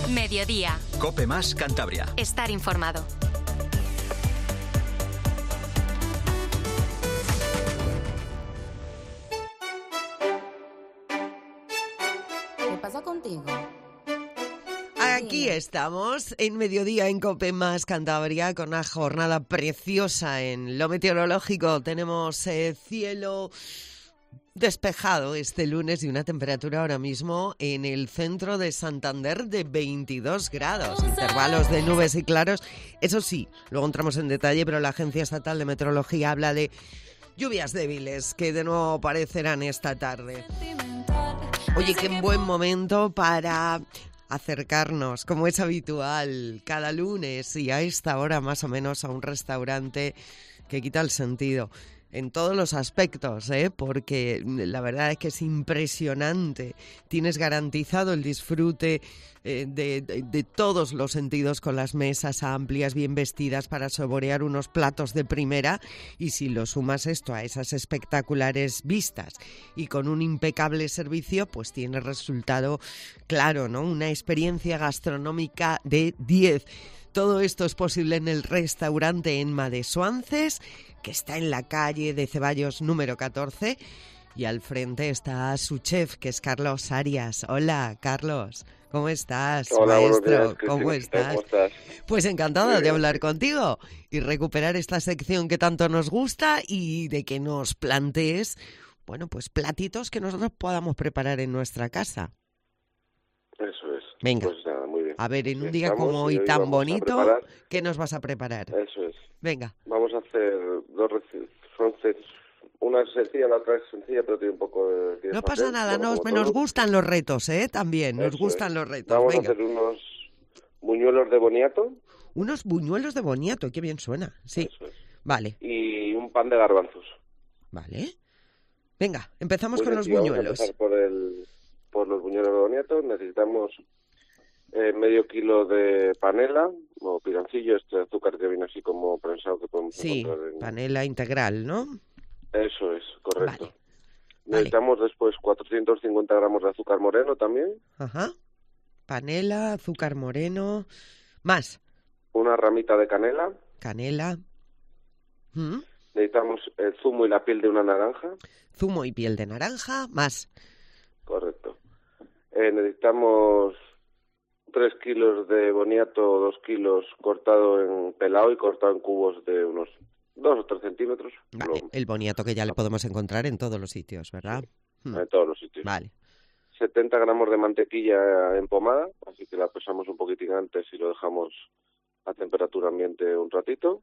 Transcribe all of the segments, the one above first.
Mediodía. COPE más Cantabria. Estar informado. ¿Qué pasa contigo? Aquí estamos en Mediodía en COPE más Cantabria con una jornada preciosa en lo meteorológico. Tenemos cielo despejado este lunes y una temperatura ahora mismo en el centro de Santander de 22 grados. Intervalos de nubes y claros. Eso sí, luego entramos en detalle, pero la Agencia Estatal de Meteorología habla de lluvias débiles que de nuevo aparecerán esta tarde. Oye, qué buen momento para acercarnos, como es habitual, cada lunes y a esta hora más o menos a un restaurante que quita el sentido en todos los aspectos, porque la verdad es que es impresionante. Tienes garantizado el disfrute de todos los sentidos con las mesas amplias, bien vestidas para saborear unos platos de primera, y si lo sumas esto a esas espectaculares vistas y con un impecable servicio, pues tiene resultado claro, ¿no? Una experiencia gastronómica de 10. Todo esto es posible en el restaurante Enma de Suances, que está en la calle de Ceballos número 14, y al frente está su chef, que es Carlos Arias. Hola, Carlos, ¿cómo estás, Hola, maestro? buenos días, ¿Cómo estás? ¿Cómo estás? Pues encantada de hablar contigo y recuperar esta sección que tanto nos gusta y de que nos plantees, bueno, pues platitos que nosotros podamos preparar en nuestra casa. Eso es. Venga. Pues nada, muy bien. A ver, en un Aquí día estamos como hoy y tan vamos a bonito, preparar. ¿qué nos vas a preparar? Eso es. Venga. Vamos a hacer dos recetas. Una es sencilla, la otra es sencilla, pero tiene un poco de... No pasa nada, nos gustan los retos, también, nos gustan los retos. Vamos Venga. a hacer unos buñuelos de boniato. Unos buñuelos de boniato, qué bien suena, sí. Eso es. Vale. Y un pan de garbanzos. Vale. Venga, empezamos Muy con bien, los y vamos a buñuelos. empezar por los buñuelos de boniato. Necesitamos medio kilo de panela o piloncillo, este azúcar que viene así como prensado que podemos Sí, encontrar en... panela integral, ¿no? Eso es, correcto. Vale. Necesitamos después 450 gramos de azúcar moreno también. Ajá. Panela, azúcar moreno, más Una ramita de canela. canela, Necesitamos el zumo y la piel de una naranja. zumo y piel de naranja, más Correcto. Necesitamos 3 kilos de boniato, 2 kilos cortado en pelado y cortado en cubos de unos 2 o 3 centímetros. vale, el boniato que ya le podemos encontrar en todos los sitios, ¿verdad? En todos los sitios. Vale. 70 gramos de mantequilla empomada, así que la pesamos un poquitín antes y lo dejamos a temperatura ambiente un ratito.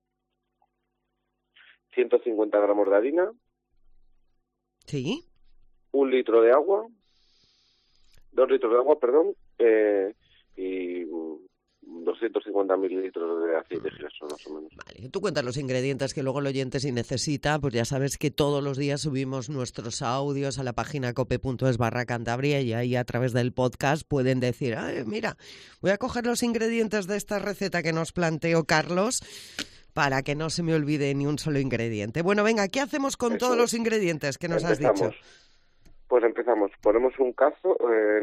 150 gramos de harina. Sí. 1 litro de agua. 2 litros de agua, perdón. Y 250 mililitros de aceite de girasol, más o menos. Vale, tú cuentas los ingredientes que luego el oyente, si necesita, pues ya sabes que todos los días subimos nuestros audios a la página cope.es/Cantabria y ahí a través del podcast pueden decir, mira, voy a coger los ingredientes de esta receta que nos planteó Carlos para que no se me olvide ni un solo ingrediente. Bueno, venga, ¿qué hacemos con todos los ingredientes que nos has dicho? Pues empezamos. Ponemos en un cazo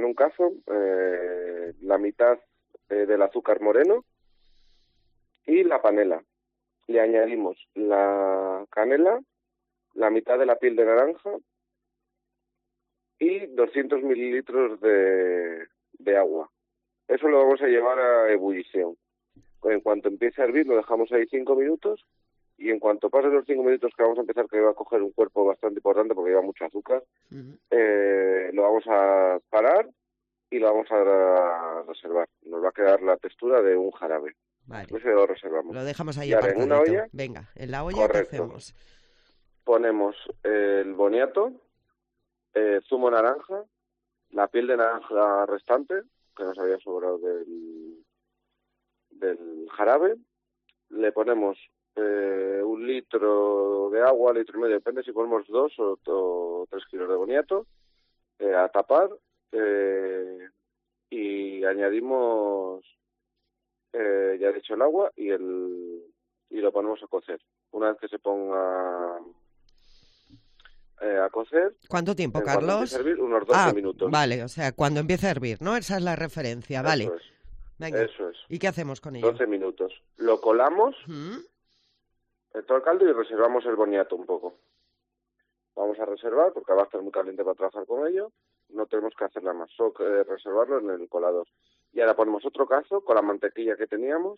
la mitad del azúcar moreno y la panela. Le añadimos la canela, la mitad de la piel de naranja y 200 mililitros de agua. Eso lo vamos a llevar a ebullición. En cuanto empiece a hervir, lo dejamos ahí 5 minutos y en cuanto pasen los 5 minutos que vamos a empezar, que va a coger un cuerpo bastante importante porque lleva mucho azúcar, lo vamos a parar y lo vamos a reservar. Nos va a quedar la textura de un jarabe. Vale. Ese lo reservamos. Lo dejamos ahí y ahora apartadito. en una olla. Venga, en la olla, Correcto. ¿qué hacemos? Ponemos el boniato, zumo naranja, la piel de naranja restante, que nos había sobrado del jarabe. Le ponemos 1 litro de agua, 1,5 litros, depende si ponemos 2 o 3 kilos de boniato, a tapar, y añadimos, ya he dicho, el agua y lo ponemos a cocer. Una vez que se ponga a cocer... ¿Cuánto tiempo, Cuando Carlos? empiece a hervir, unos 12 minutos. Vale, o sea, cuando empiece a hervir, ¿no? Esa es la referencia, vale. Eso es. Venga. Eso es. ¿Y qué hacemos con ello? 12 minutos. Lo colamos, todo el caldo, y reservamos el boniato un poco. Vamos a reservar, porque va a estar muy caliente para trabajar con ello. No tenemos que hacer nada más, solo reservarlo en el colador. Y ahora ponemos otro cazo con la mantequilla que teníamos,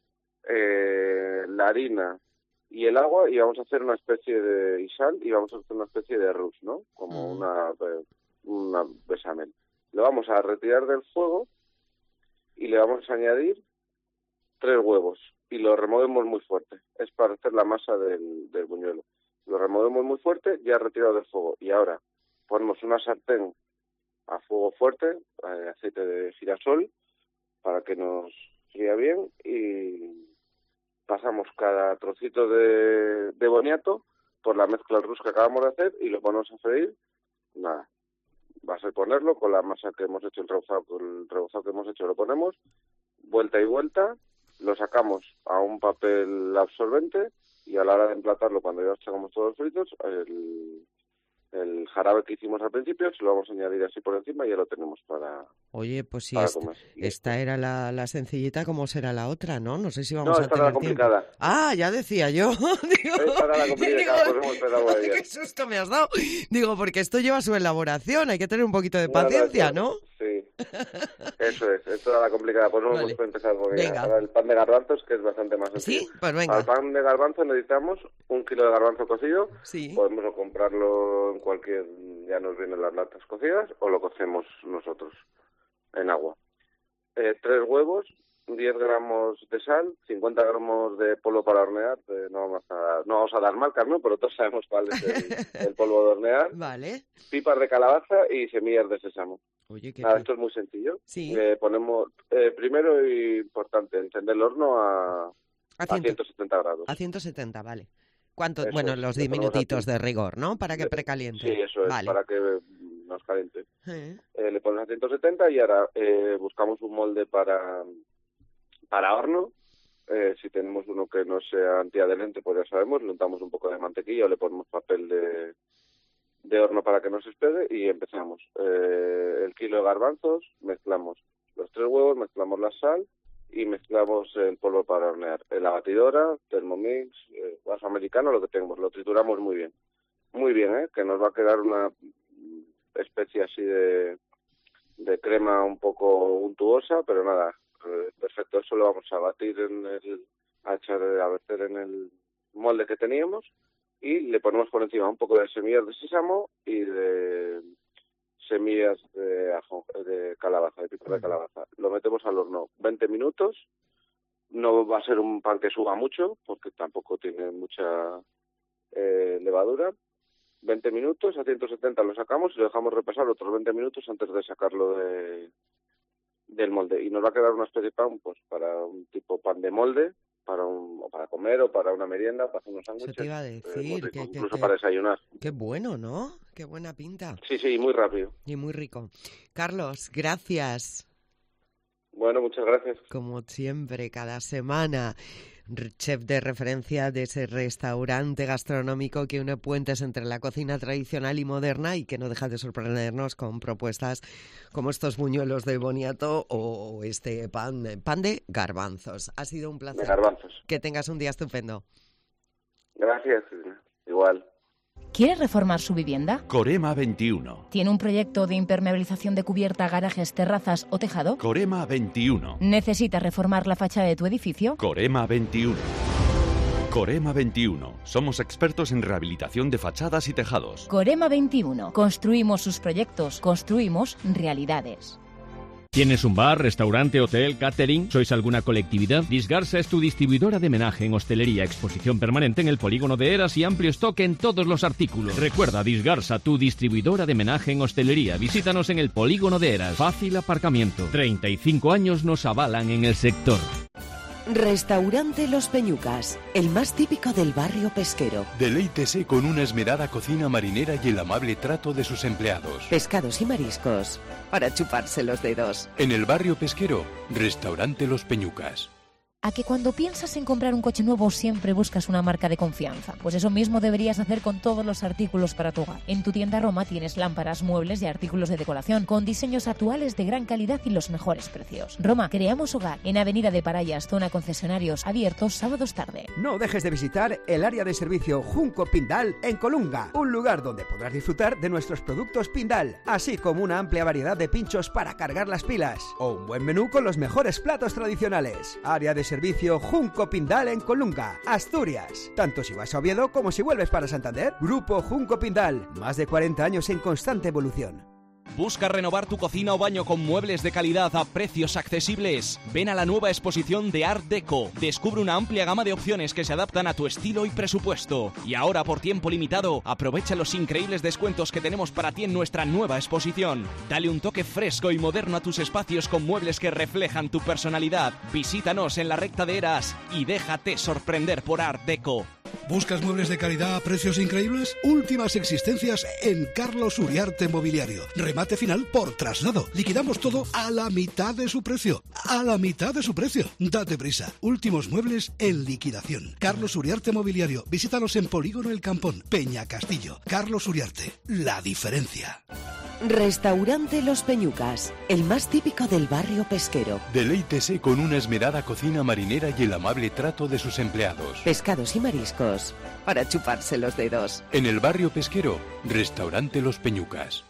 la harina y el agua, y vamos a hacer una especie de sal, y vamos a hacer una especie de arroz, ¿no? Como una bechamel. Lo vamos a retirar del fuego y le vamos a añadir 3 huevos y lo removemos muy fuerte. Es para hacer la masa del buñuelo. Lo removemos muy fuerte, ya retirado del fuego. Y ahora ponemos una sartén a fuego fuerte, aceite de girasol, para que nos fría bien, y pasamos cada trocito de boniato por la mezcla del que acabamos de hacer y lo ponemos a freír. Nada, va a ser ponerlo con la masa que hemos hecho, el rebozado que hemos hecho, lo ponemos, vuelta y vuelta, lo sacamos a un papel absorbente, y a la hora de emplatarlo, cuando ya sacamos todos fritos, el jarabe que hicimos al principio se lo vamos a añadir así por encima y ya lo tenemos para... Oye, pues si comer. esta era la sencillita, ¿cómo será la otra, no? No sé si vamos a esta tener era la complicada. tiempo. Ah, ya decía yo. Esta era la complicada, pues hemos empezado a ella. Qué susto me has dado. Digo, porque esto lleva su elaboración, hay que tener un poquito de paciencia, ¿no? Sí, eso es, esto era la complicada, pues no hemos empezado con ella. Ahora el pan de garbanzos, que es bastante más sencillo. Sí, pues venga. Al pan de garbanzo necesitamos 1 kilo de garbanzo cocido, sí. Podemos comprarlo en cualquier, ya nos vienen las latas cocidas, o lo cocemos nosotros en agua. 3 huevos, 10 gramos de sal, 50 gramos de polvo para hornear, no vamos a dar marcas, ¿no? Pero todos sabemos cuál es el polvo de hornear. Vale. Pipas de calabaza y semillas de sésamo. Oye, Nada, esto es muy sencillo. Sí. Ponemos, primero, y importante, encender el horno a 170 grados. A 170, vale. ¿Cuánto? Eso bueno, es, los 10 minutitos de rigor, ¿no? Para que precaliente. Sí, eso es, vale. para que nos caliente. Le ponemos a 170 y ahora buscamos un molde para horno. Si tenemos uno que no sea antiadherente, pues ya sabemos, le untamos un poco de mantequilla o le ponemos papel de horno para que no se despegue y empezamos. El kilo de garbanzos, mezclamos los 3 huevos, mezclamos la sal y mezclamos el polvo para hornear. En la batidora, Thermomix, vaso americano, lo que tenemos, lo trituramos muy bien. Muy bien, que nos va a quedar una especie así de crema un poco untuosa, pero nada, perfecto. Eso lo vamos a batir a verter en el molde que teníamos y le ponemos por encima un poco de semillas de sésamo y de semillas de calabaza, de pipas de calabaza. Lo metemos al horno 20 minutos. No va a ser un pan que suba mucho, porque tampoco tiene mucha levadura. 20 minutos, a 170 lo sacamos y lo dejamos repasar otros 20 minutos antes de sacarlo del molde. Y nos va a quedar una especie de pan, pues para un tipo pan de molde, para comer o para una merienda, para hacer unos sándwiches. Eso te iba a decir. Incluso para desayunar. Qué bueno, ¿no? Qué buena pinta. Sí, muy rápido. Y muy rico. Carlos, gracias. Bueno, muchas gracias. Como siempre, cada semana, chef de referencia de ese restaurante gastronómico que une puentes entre la cocina tradicional y moderna y que no deja de sorprendernos con propuestas como estos buñuelos de boniato o este pan de garbanzos. Ha sido un placer. De garbanzos. Que tengas un día estupendo. Gracias, igual. ¿Quiere reformar su vivienda? Corema 21. ¿Tiene un proyecto de impermeabilización de cubierta, garajes, terrazas o tejado? Corema 21. ¿Necesita reformar la fachada de tu edificio? Corema 21. Corema 21. Somos expertos en rehabilitación de fachadas y tejados. Corema 21. Construimos sus proyectos, construimos realidades. ¿Tienes un bar, restaurante, hotel, catering? ¿Sois alguna colectividad? Disgarsa es tu distribuidora de menaje en hostelería, exposición permanente en el polígono de Eras y amplio stock en todos los artículos. Recuerda, Disgarsa, tu distribuidora de menaje en hostelería. Visítanos en el polígono de Eras. Fácil aparcamiento. 35 años nos avalan en el sector. Restaurante Los Peñucas, el más típico del barrio pesquero. Deleítese con una esmerada cocina marinera y el amable trato de sus empleados. Pescados y mariscos, para chuparse los dedos. En el barrio pesquero, Restaurante Los Peñucas. ¿A que cuando piensas en comprar un coche nuevo siempre buscas una marca de confianza? Pues eso mismo deberías hacer con todos los artículos para tu hogar. En tu tienda Roma tienes lámparas, muebles y artículos de decoración con diseños actuales de gran calidad y los mejores precios. Roma, creamos hogar en Avenida de Parayas, zona concesionarios, abiertos sábados tarde. No dejes de visitar el área de servicio Junco Pindal en Colunga, un lugar donde podrás disfrutar de nuestros productos Pindal, así como una amplia variedad de pinchos para cargar las pilas o un buen menú con los mejores platos tradicionales. Área de servicio Junco Pindal en Colunga, Asturias. Tanto si vas a Oviedo como si vuelves para Santander. Grupo Junco Pindal, más de 40 años en constante evolución. ¿Buscas renovar tu cocina o baño con muebles de calidad a precios accesibles? Ven a la nueva exposición de Art Deco. Descubre una amplia gama de opciones que se adaptan a tu estilo y presupuesto. Y ahora, por tiempo limitado, aprovecha los increíbles descuentos que tenemos para ti en nuestra nueva exposición. Dale un toque fresco y moderno a tus espacios con muebles que reflejan tu personalidad. Visítanos en la recta de Eras y déjate sorprender por Art Deco. ¿Buscas muebles de calidad a precios increíbles? Últimas existencias en Carlos Uriarte Mobiliario. Remate final por traslado. Liquidamos todo a la mitad de su precio. A la mitad de su precio. Date prisa. Últimos muebles en liquidación. Carlos Uriarte Mobiliario. Visítanos en Polígono El Campón, Peña Castillo. Carlos Uriarte. La diferencia. Restaurante Los Peñucas, el más típico del barrio pesquero. Deleítese con una esmerada cocina marinera y el amable trato de sus empleados. Pescados y mariscos, para chuparse los dedos. En el barrio pesquero, Restaurante Los Peñucas.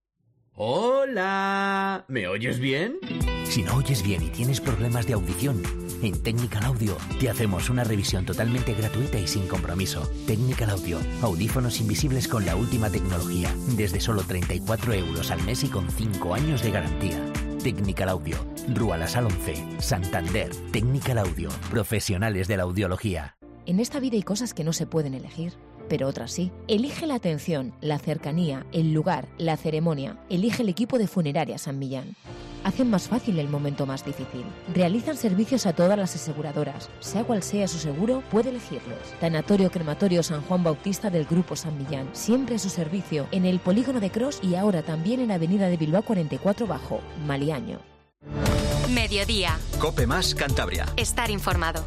¡Hola! ¿Me oyes bien? Si no oyes bien y tienes problemas de audición, en Technical Audio te hacemos una revisión totalmente gratuita y sin compromiso. Technical Audio, audífonos invisibles con la última tecnología, desde solo 34 € al mes y con 5 años de garantía. Technical Audio, Rua La Sal 11, Santander. Technical Audio, profesionales de la audiología. En esta vida hay cosas que no se pueden elegir, pero otras sí. Elige la atención, la cercanía, el lugar, la ceremonia. Elige el equipo de Funeraria San Millán. Hacen más fácil el momento más difícil. Realizan servicios a todas las aseguradoras. Sea cual sea su seguro, puede elegirlos. Tanatorio Crematorio San Juan Bautista del Grupo San Millán. Siempre a su servicio en el Polígono de Cros y ahora también en Avenida de Bilbao 44 Bajo, Maliaño. Mediodía. Cope Más Cantabria. Estar informado.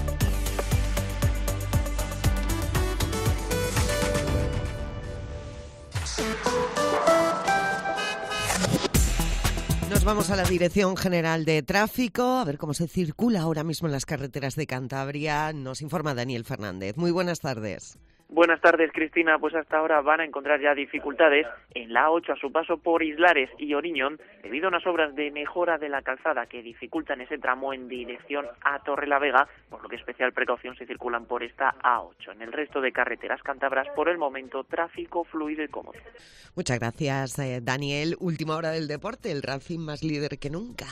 Nos vamos a la Dirección General de Tráfico, a ver cómo se circula ahora mismo en las carreteras de Cantabria. Nos informa Daniel Fernández. Muy buenas tardes. Buenas tardes, Cristina. Pues hasta ahora van a encontrar ya dificultades en la A8 a su paso por Islares y Oriñón debido a unas obras de mejora de la calzada que dificultan ese tramo en dirección a Torrelavega, por lo que especial precaución si circulan por esta A8. En el resto de carreteras cántabras, por el momento, tráfico fluido y cómodo. Muchas gracias, Daniel. Última hora del deporte, el Racing más líder que nunca.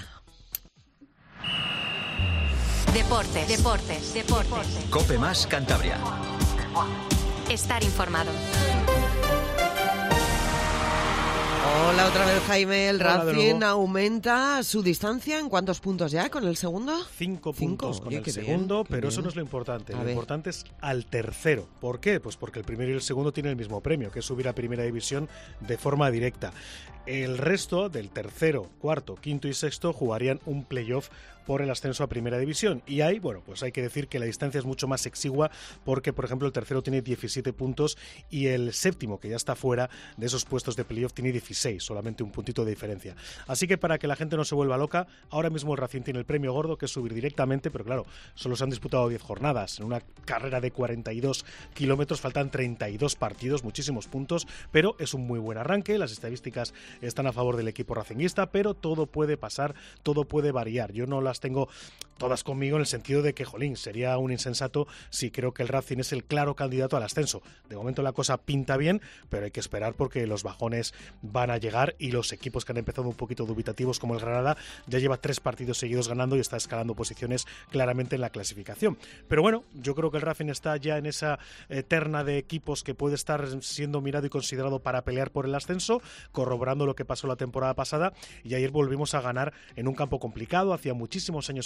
Deportes. Cope Más Cantabria. Estar informado. Hola otra vez, Jaime. El Racing aumenta su distancia. ¿En cuántos puntos ya con el segundo? 5 puntos con el segundo, pero eso no es lo importante. Lo importante es al tercero. ¿Por qué? Pues porque el primero y el segundo tienen el mismo premio, que es subir a Primera División de forma directa. El resto del tercero, cuarto, quinto y sexto jugarían un playoff por el ascenso a Primera División. Y ahí, bueno, pues hay que decir que la distancia es mucho más exigua porque, por ejemplo, el tercero tiene 17 puntos y el séptimo, que ya está fuera de esos puestos de playoff, tiene 16, solamente un puntito de diferencia. Así que para que la gente no se vuelva loca, ahora mismo el Racing tiene el premio gordo, que es subir directamente, pero claro, solo se han disputado 10 jornadas. En una carrera de 42 kilómetros faltan 32 partidos, muchísimos puntos, pero es un muy buen arranque. Las estadísticas están a favor del equipo racinguista, pero todo puede pasar, todo puede variar. Yo no las tengo todas conmigo en el sentido de que, jolín, sería un insensato si creo que el Racing es el claro candidato al ascenso. De momento la cosa pinta bien, pero hay que esperar porque los bajones van a llegar y los equipos que han empezado un poquito dubitativos, como el Granada, ya lleva 3 partidos seguidos ganando y está escalando posiciones claramente en la clasificación. Pero bueno, yo creo que el Racing está ya en esa terna de equipos que puede estar siendo mirado y considerado para pelear por el ascenso, corroborando lo que pasó la temporada pasada, y ayer volvimos a ganar en un campo complicado. Hacía muchísimos años que no ganaba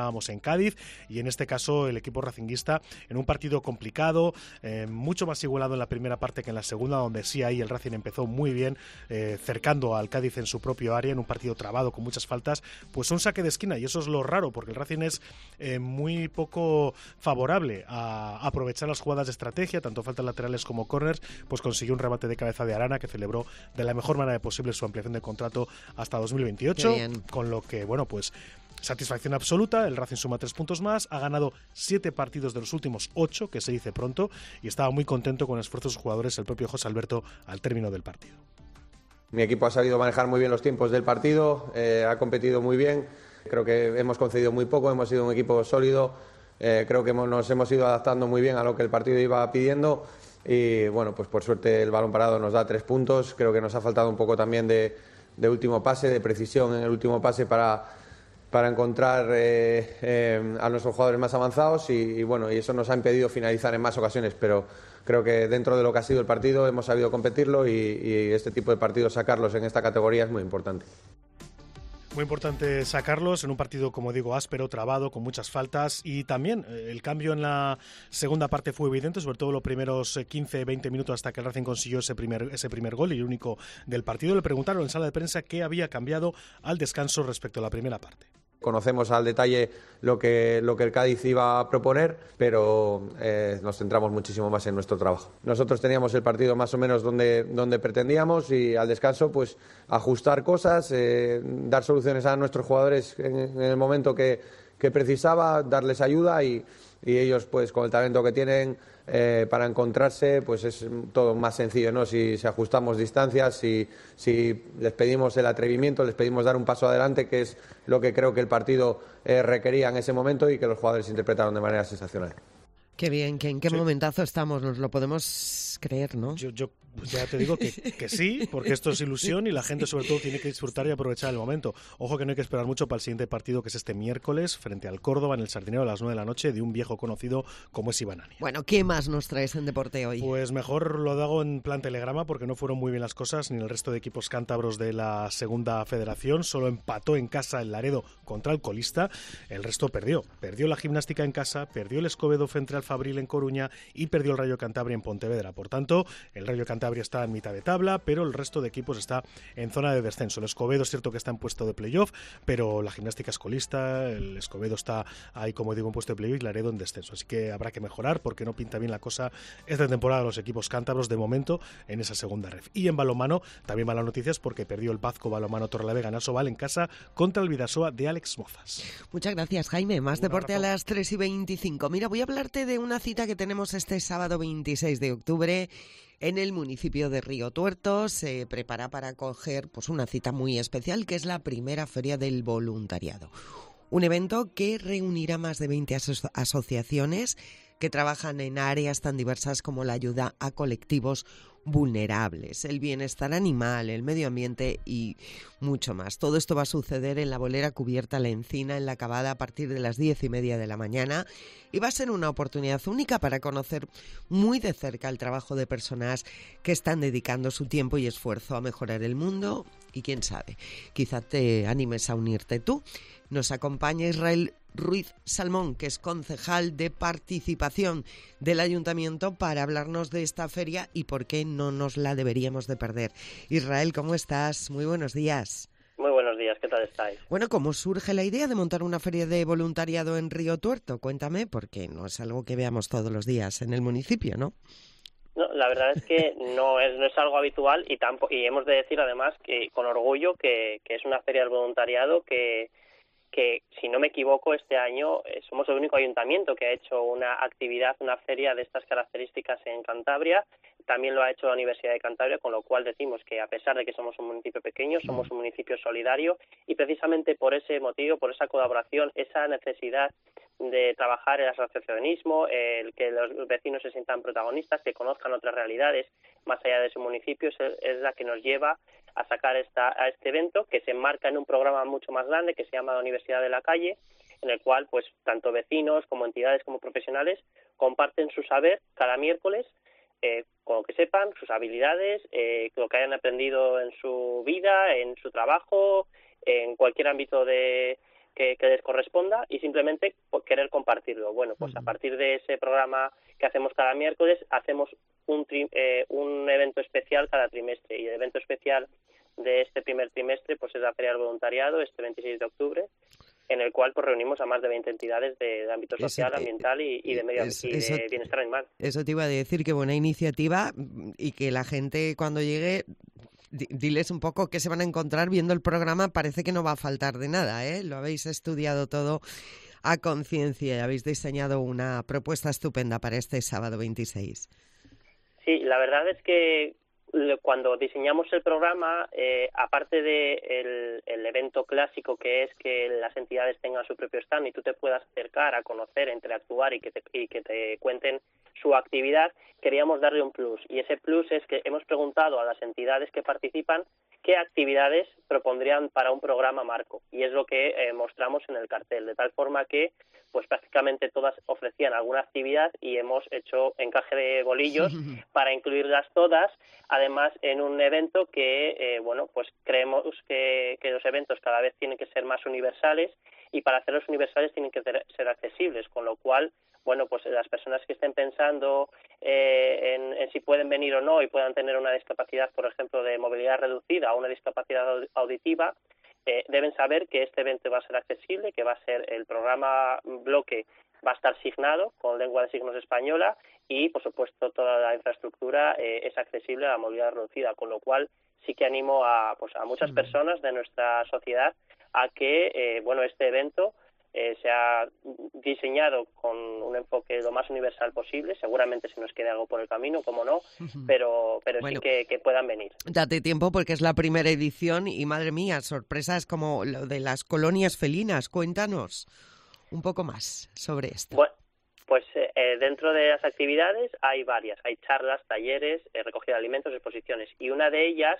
mencionábamos en Cádiz, y en este caso el equipo racinguista en un partido complicado, mucho más igualado en la primera parte que en la segunda, donde sí ahí el Racing empezó muy bien, cercando al Cádiz en su propio área, en un partido trabado con muchas faltas, pues un saque de esquina, y eso es lo raro, porque el Racing es muy poco favorable a aprovechar las jugadas de estrategia, tanto faltas laterales como corners, pues consiguió un remate de cabeza de Arana, que celebró de la mejor manera posible su ampliación de contrato hasta 2028, con lo que, bueno, pues satisfacción absoluta. El Racing suma 3 puntos más, ha ganado 7 partidos de los últimos 8, que se dice pronto, y estaba muy contento con el esfuerzo de sus jugadores, el propio José Alberto, al término del partido. Mi equipo ha sabido manejar muy bien los tiempos del partido, ha competido muy bien, creo que hemos concedido muy poco, hemos sido un equipo sólido, creo que nos hemos ido adaptando muy bien a lo que el partido iba pidiendo, y bueno, pues por suerte el balón parado nos da 3 puntos. Creo que nos ha faltado un poco también de último pase, de precisión en el último pase para encontrar a nuestros jugadores más avanzados, y bueno, y eso nos ha impedido finalizar en más ocasiones, pero creo que dentro de lo que ha sido el partido hemos sabido competirlo, y este tipo de partidos, sacarlos en esta categoría es muy importante. Muy importante sacarlos en un partido, como digo, áspero, trabado, con muchas faltas, y también el cambio en la segunda parte fue evidente, sobre todo los primeros 15-20 minutos hasta que el Racing consiguió ese primer gol, y el único del partido. Le preguntaron en sala de prensa qué había cambiado al descanso respecto a la primera parte. Conocemos al detalle lo que el Cádiz iba a proponer, pero nos centramos muchísimo más en nuestro trabajo. Nosotros teníamos el partido más o menos donde pretendíamos, y al descanso pues ajustar cosas, dar soluciones a nuestros jugadores en el momento que precisaba, darles ayuda, y ellos pues con el talento que tienen para encontrarse, pues es todo más sencillo, ¿no? Si ajustamos distancias, si les pedimos el atrevimiento, les pedimos dar un paso adelante, que es lo que creo que el partido requería en ese momento, y que los jugadores interpretaron de manera sensacional. Qué bien, que en qué momentazo estamos, nos lo podemos creer, ¿no? Yo ya te digo que sí, porque esto es ilusión, y la gente sobre todo tiene que disfrutar y aprovechar el momento. Ojo que no hay que esperar mucho para el siguiente partido, que es este miércoles frente al Córdoba en el Sardinero a las 9 de la noche, de un viejo conocido como es Iván Ania. Bueno, ¿qué más nos traes en deporte hoy? Pues mejor lo hago en plan telegrama, porque no fueron muy bien las cosas ni el resto de equipos cántabros de la segunda federación. Solo empató en casa el Laredo contra el colista, el resto perdió la Gimnástica en casa, perdió el Escobedo frente al Fabril en Coruña, y perdió el Rayo Cantabria en Pontevedra. Por tanto, el Rayo Cantabria está en mitad de tabla, pero el resto de equipos está en zona de descenso. El Escobedo es cierto que está en puesto de playoff, pero la Gimnástica es colista, el Escobedo está ahí, como digo, en puesto de playoff, y Laredo en descenso. Así que habrá que mejorar, porque no pinta bien la cosa esta temporada los equipos cántabros de momento en esa segunda ref. Y en balonmano, también malas noticias, porque perdió el Pazco Balonmano Torrelavega en Asobal en casa contra el Vidasoa de Alex Mozas. Muchas gracias, Jaime. Más deporte a las 3:25. Mira, voy a hablarte de una cita que tenemos este sábado 26 de octubre en el municipio de Río Tuerto. Se prepara para acoger pues una cita muy especial, que es la primera Feria del Voluntariado. Un evento que reunirá más de 20 asociaciones que trabajan en áreas tan diversas como la ayuda a colectivos vulnerables, el bienestar animal, el medio ambiente y mucho más. Todo esto va a suceder en la bolera cubierta La Encina, en La Cavada, a partir de las 10:30 de la mañana, y va a ser una oportunidad única para conocer muy de cerca el trabajo de personas que están dedicando su tiempo y esfuerzo a mejorar el mundo, y quién sabe, quizá te animes a unirte tú. Nos acompaña Israel Ruiz Salmón, que es concejal de participación del Ayuntamiento, para hablarnos de esta feria y por qué no nos la deberíamos de perder. Israel, ¿cómo estás? Muy buenos días. Muy buenos días, ¿qué tal estáis? Bueno, ¿cómo surge la idea de montar una feria de voluntariado en Río Tuerto? Cuéntame, porque no es algo que veamos todos los días en el municipio, ¿no? No, la verdad es que no es algo habitual, y hemos de decir además que con orgullo que es una feria del voluntariado que si no me equivoco este año somos el único ayuntamiento que ha hecho una actividad, una feria de estas características en Cantabria. También lo ha hecho la Universidad de Cantabria, con lo cual decimos que a pesar de que somos un municipio pequeño, somos un municipio solidario, y precisamente por ese motivo, por esa colaboración, esa necesidad de trabajar el asociacionismo, el que los vecinos se sientan protagonistas, que conozcan otras realidades más allá de su municipio, es la que nos lleva a sacar a este evento, que se enmarca en un programa mucho más grande que se llama la Universidad de la Calle, en el cual pues tanto vecinos como entidades como profesionales comparten su saber cada miércoles, con lo que sepan, sus habilidades, lo que hayan aprendido en su vida, en su trabajo, en cualquier ámbito que que les corresponda y simplemente querer compartirlo. Bueno, pues a partir de ese programa que hacemos cada miércoles, hacemos un evento especial cada trimestre, y el evento especial de este primer trimestre pues es la Feria del Voluntariado, este 26 de octubre, en el cual pues reunimos a más de 20 entidades de ámbito social, ambiental y de de bienestar animal. Eso te iba a decir, qué buena iniciativa, y que la gente cuando llegue, diles un poco qué se van a encontrar viendo el programa. Parece que no va a faltar de nada, ¿eh? Lo habéis estudiado todo a conciencia y habéis diseñado una propuesta estupenda para este sábado 26. Sí, la verdad es que cuando diseñamos el programa, aparte de el evento clásico, que es que las entidades tengan su propio stand y tú te puedas acercar a conocer, a interactuar y que te cuenten su actividad, queríamos darle un plus. Y ese plus es que hemos preguntado a las entidades que participan qué actividades propondrían para un programa marco. Y es lo que mostramos en el cartel, de tal forma que pues prácticamente todas ofrecían alguna actividad y hemos hecho encaje de bolillos para incluirlas todas, además en un evento que, pues creemos que los eventos cada vez tienen que ser más universales, y para hacerlos universales tienen que ser accesibles, con lo cual, pues las personas que estén pensando en si pueden venir o no y puedan tener una discapacidad, por ejemplo, de movilidad reducida o una discapacidad auditiva, deben saber que este evento va a ser accesible, que va a ser el programa bloque, va a estar signado con lengua de signos española y, por supuesto, toda la infraestructura es accesible a la movilidad reducida, con lo cual sí que animo a muchas personas de nuestra sociedad a que, este evento sea diseñado con un enfoque lo más universal posible. Seguramente se nos quede algo por el camino, como no, pero sí que puedan venir. Date tiempo porque es la primera edición y, madre mía, sorpresas como lo de las colonias felinas. Cuéntanos un poco más sobre esto. Bueno, pues dentro de las actividades hay varias. Hay charlas, talleres, recogida de alimentos, exposiciones, y una de ellas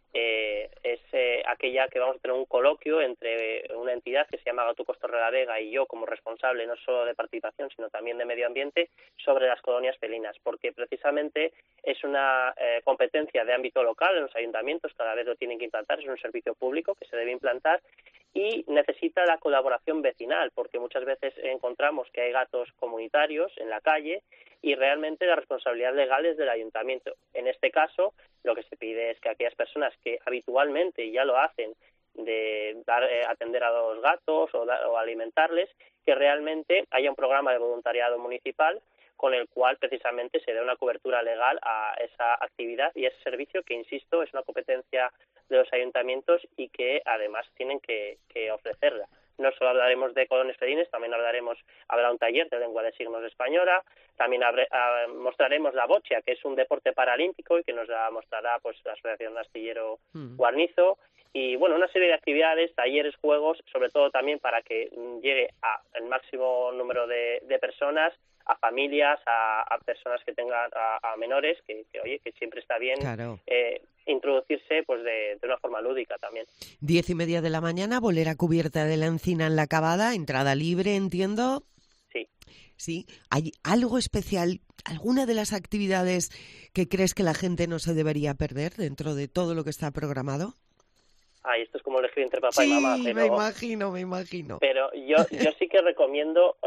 es aquella que vamos a tener un coloquio entre una entidad que se llama Gatucos Torrelavega y yo, como responsable no solo de participación sino también de medio ambiente, sobre las colonias felinas, porque precisamente es una competencia de ámbito local en los ayuntamientos, cada vez lo tienen que implantar, es un servicio público que se debe implantar y necesita la colaboración vecinal, porque muchas veces encontramos que hay gatos comunitarios en la calle y realmente la responsabilidad legal es del ayuntamiento. En este caso, lo que se pide es que aquellas personas que habitualmente ya lo hacen, de atender a los gatos o alimentarles, que realmente haya un programa de voluntariado municipal con el cual precisamente se dé una cobertura legal a esa actividad y ese servicio que, insisto, es una competencia de los ayuntamientos y que además tienen que ofrecerla. No solo hablaremos de colonias felinas, también habrá un taller de lengua de signos española, también mostraremos la bocha, que es un deporte paralímpico y que nos la mostrará pues la Asociación Astillero Guarnizo, y una serie de actividades, talleres, juegos, sobre todo también para que llegue al máximo número de personas, a familias, a personas que tengan, a menores, que siempre está bien. Claro. Introducirse pues de una forma lúdica también. 10:30 de la mañana, bolera cubierta de la encina en la Cavada, entrada libre, entiendo. Sí. Sí. ¿Hay algo especial, alguna de las actividades que crees que la gente no se debería perder dentro de todo lo que está programado? Esto es como elegir entre papá y mamá. Sí, me imagino. Pero yo sí que recomiendo,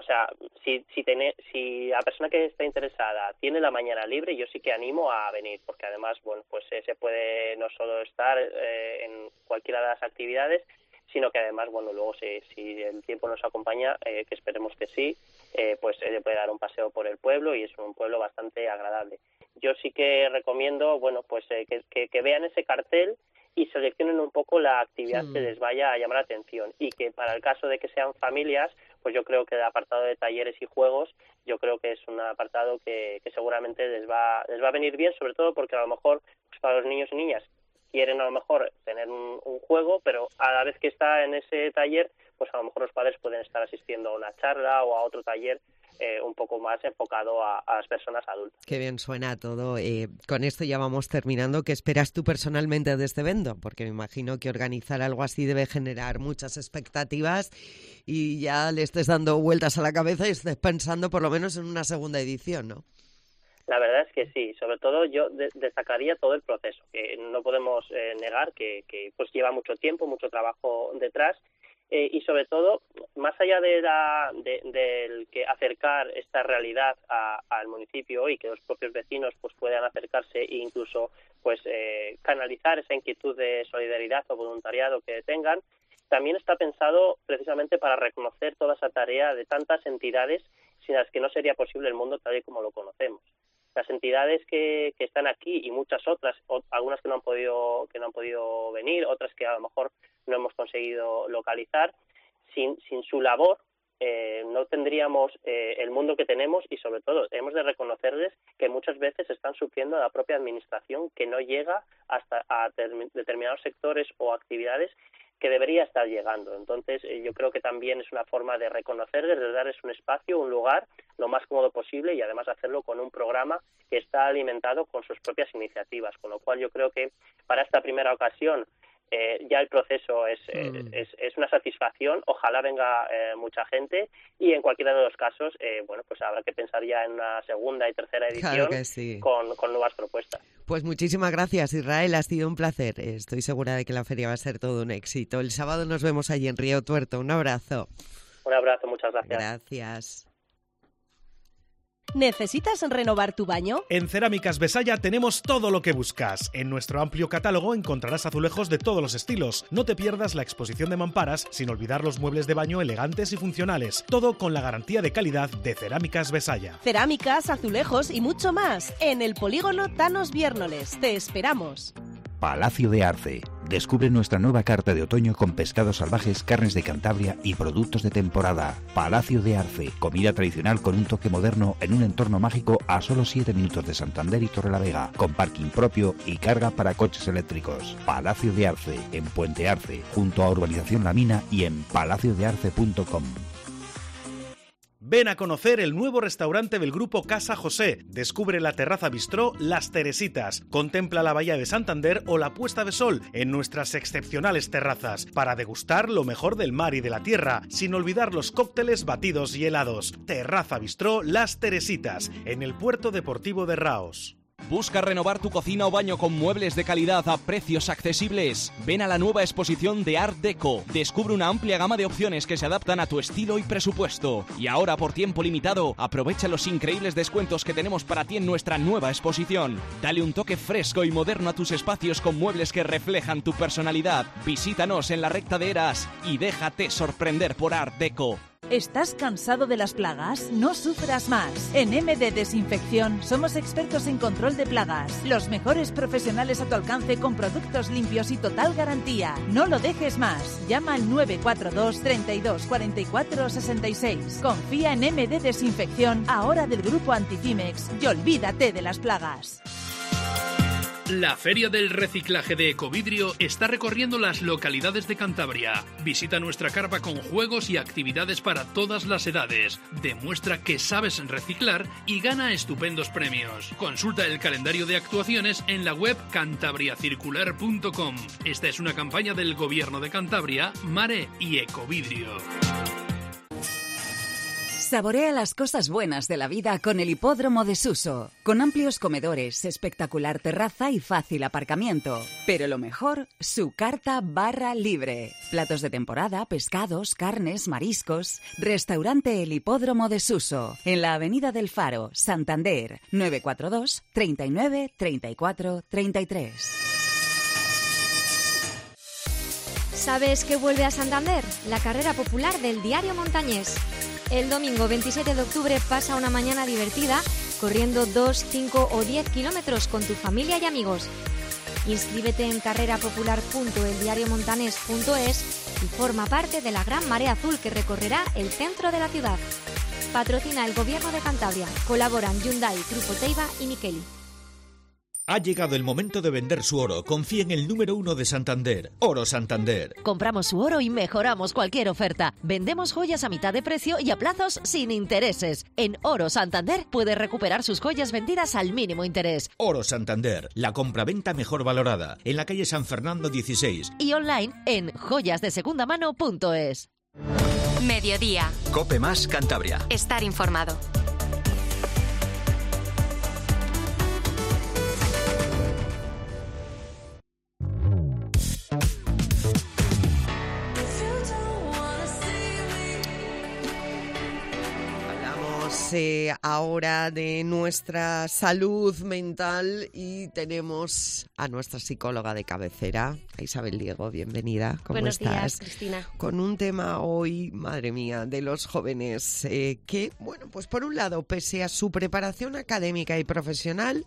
si la persona que está interesada tiene la mañana libre, yo sí que animo a venir, porque además, se puede no solo estar en cualquiera de las actividades, sino que además, luego si el tiempo nos acompaña, que esperemos que sí, pues se puede dar un paseo por el pueblo y es un pueblo bastante agradable. Yo sí que recomiendo, que vean ese cartel y seleccionen un poco la actividad que les vaya a llamar la atención, y que para el caso de que sean familias, pues yo creo que el apartado de talleres y juegos, yo creo que es un apartado que seguramente les va a venir bien, sobre todo porque a lo mejor pues para los niños y niñas quieren a lo mejor tener un juego, pero a la vez que está en ese taller, pues a lo mejor los padres pueden estar asistiendo a una charla o a otro taller un poco más enfocado a las personas adultas. Qué bien suena todo. Con esto ya vamos terminando. ¿Qué esperas tú personalmente de este evento? Porque me imagino que organizar algo así debe generar muchas expectativas y ya le estés dando vueltas a la cabeza y estés pensando por lo menos en una segunda edición, ¿no? La verdad es que sí. Sobre todo yo destacaría todo el proceso, que no podemos negar que pues lleva mucho tiempo, mucho trabajo detrás. Y sobre todo más allá del que acercar esta realidad al municipio y que los propios vecinos pues puedan acercarse e incluso pues canalizar esa inquietud de solidaridad o voluntariado que tengan, también está pensado precisamente para reconocer toda esa tarea de tantas entidades sin las que no sería posible el mundo tal y como lo conocemos. Las entidades que están aquí y muchas otras, algunas que no han podido venir, otras que a lo mejor no hemos conseguido localizar, sin su labor no tendríamos el mundo que tenemos y sobre todo hemos de reconocerles que muchas veces están sufriendo a la propia administración que no llega hasta a determinados sectores o actividades que debería estar llegando. Entonces yo creo que también es una forma de reconocerles, de darles un espacio, un lugar lo más cómodo posible y además hacerlo con un programa que está alimentado con sus propias iniciativas, con lo cual yo creo que para esta primera ocasión ya el proceso es una satisfacción. Ojalá venga mucha gente y en cualquiera de los casos bueno, pues habrá que pensar ya en una segunda y tercera edición. Claro que sí. con nuevas propuestas. Pues muchísimas gracias, Israel, ha sido un placer. Estoy segura de que la feria va a ser todo un éxito. El sábado nos vemos allí en Río Tuerto. Un abrazo. Un abrazo, muchas gracias. Gracias. ¿Necesitas renovar tu baño? En Cerámicas Besaya tenemos todo lo que buscas. En nuestro amplio catálogo encontrarás azulejos de todos los estilos. No te pierdas la exposición de mamparas, sin olvidar los muebles de baño elegantes y funcionales. Todo con la garantía de calidad de Cerámicas Besaya. Cerámicas, azulejos y mucho más. En el polígono Thanos Viérnoles. Te esperamos. Palacio de Arce. Descubre nuestra nueva carta de otoño con pescados salvajes, carnes de Cantabria y productos de temporada. Palacio de Arce. Comida tradicional con un toque moderno en un entorno mágico a solo 7 minutos de Santander y Torrelavega, con parking propio y carga para coches eléctricos. Palacio de Arce, en Puente Arce, junto a Urbanización La Mina y en palaciodearce.com. Ven a conocer el nuevo restaurante del Grupo Casa José. Descubre la terraza bistró Las Teresitas. Contempla la bahía de Santander o la puesta de sol en nuestras excepcionales terrazas para degustar lo mejor del mar y de la tierra, sin olvidar los cócteles, batidos y helados. Terraza bistró Las Teresitas, en el Puerto Deportivo de Raos. ¿Busca renovar tu cocina o baño con muebles de calidad a precios accesibles? Ven a la nueva exposición de Art Deco. Descubre una amplia gama de opciones que se adaptan a tu estilo y presupuesto. Y ahora, por tiempo limitado, aprovecha los increíbles descuentos que tenemos para ti en nuestra nueva exposición. Dale un toque fresco y moderno a tus espacios con muebles que reflejan tu personalidad. Visítanos en la recta de Eras y déjate sorprender por Art Deco. ¿Estás cansado de las plagas? No sufras más. En MD Desinfección somos expertos en control de plagas. Los mejores profesionales a tu alcance con productos limpios y total garantía. No lo dejes más. Llama al 942 32 44 66. Confía en MD Desinfección, ahora del grupo Anticimex, y olvídate de las plagas. La Feria del Reciclaje de Ecovidrio está recorriendo las localidades de Cantabria. Visita nuestra carpa con juegos y actividades para todas las edades. Demuestra que sabes reciclar y gana estupendos premios. Consulta el calendario de actuaciones en la web cantabriacircular.com. Esta es una campaña del Gobierno de Cantabria, Mare y Ecovidrio. Saborea las cosas buenas de la vida con el Hipódromo de Suso, con amplios comedores, espectacular terraza y fácil aparcamiento. Pero lo mejor, su carta barra libre. Platos de temporada, pescados, carnes, mariscos. Restaurante El Hipódromo de Suso, en la Avenida del Faro, Santander, 942 39 34 33. ¿Sabes qué vuelve a Santander? La carrera popular del Diario Montañés. El domingo 27 de octubre pasa una mañana divertida corriendo 2, 5 o 10 kilómetros con tu familia y amigos. Inscríbete en carrerapopular.eldiariomontanés.es y forma parte de la gran marea azul que recorrerá el centro de la ciudad. Patrocina el Gobierno de Cantabria. Colaboran Hyundai, Grupo Teiva y Mikeli. Ha llegado el momento de vender su oro. Confía en el número 1 de Santander, Oro Santander. Compramos su oro y mejoramos cualquier oferta. Vendemos joyas a mitad de precio y a plazos sin intereses. En Oro Santander puede recuperar sus joyas vendidas al mínimo interés. Oro Santander, la compraventa mejor valorada, en la calle San Fernando 16. Y online en joyasdesegundamano.es. Mediodía. Cope Más Cantabria. Estar informado. Hablamos ahora de nuestra salud mental y tenemos a nuestra psicóloga de cabecera, a Isabel Diego. Bienvenida. ¿Cómo Buenos estás? días, Cristina. Con un tema hoy, madre mía, de los jóvenes que, bueno, pues por un lado, pese a su preparación académica y profesional,